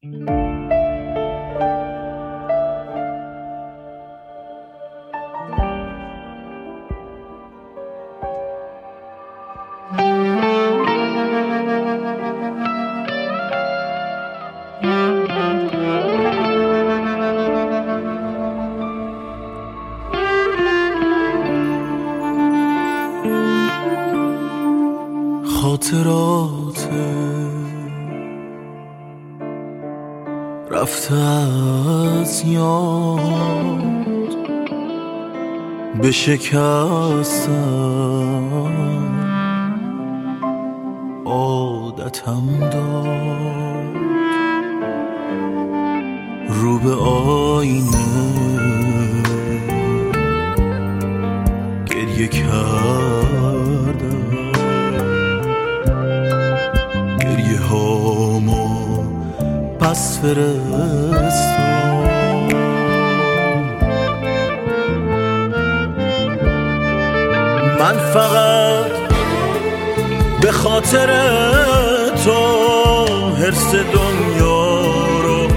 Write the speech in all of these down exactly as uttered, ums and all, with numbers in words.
خاطرات رفته از یاد به شکستن عادتم داد، رو به آینه گریه کردم، گریه هامو پس فرستم. من فقط به خاطر تو حرص دنیا رو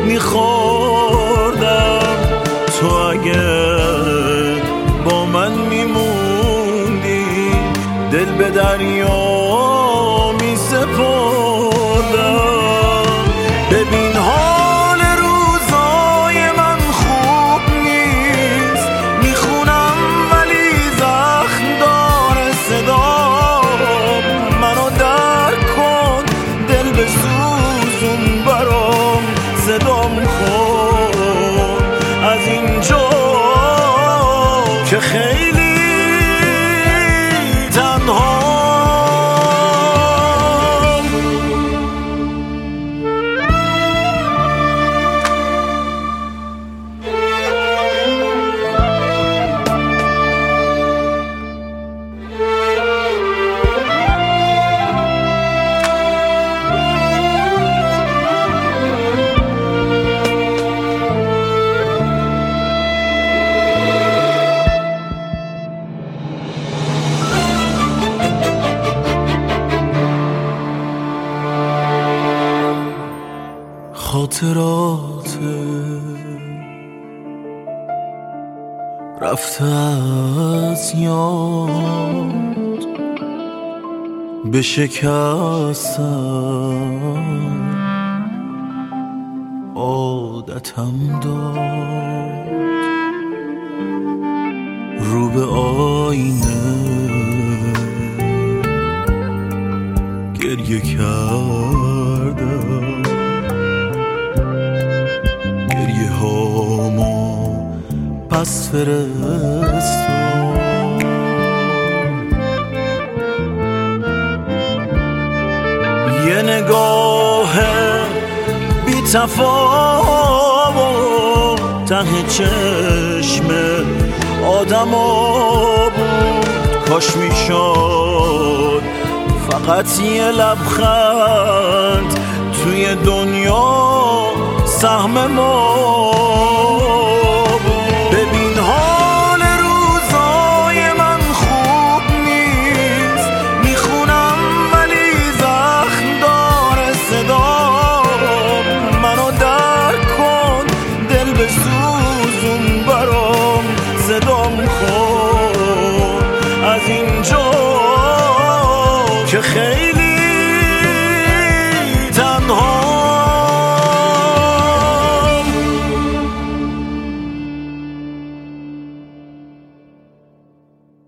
میخوردم. تو اگه با من میموندی دل به دریا میسپردم. ببین حال روزای من خوب نیست، میخونم ولی زخم داره صدام. منو درک کن، دل بسوزون برام، صدام کن از اینجا که خیلی تنها. خاطرات رفته از یاد به شکستن عادتم داد، رو به آینه گریه کردم، گریه هامو پس فرستم. یه نگاه بی تفاوت ته چشم آدما بود. کاش میشد فقط یه لبخند توی دنیا سهم ما بود. ببین حال روزای من خوب نیست، میخونم ولی زخم داره صدام. منو درک کن، دل بسوزون برام، صدام کن از اینجا که خیلی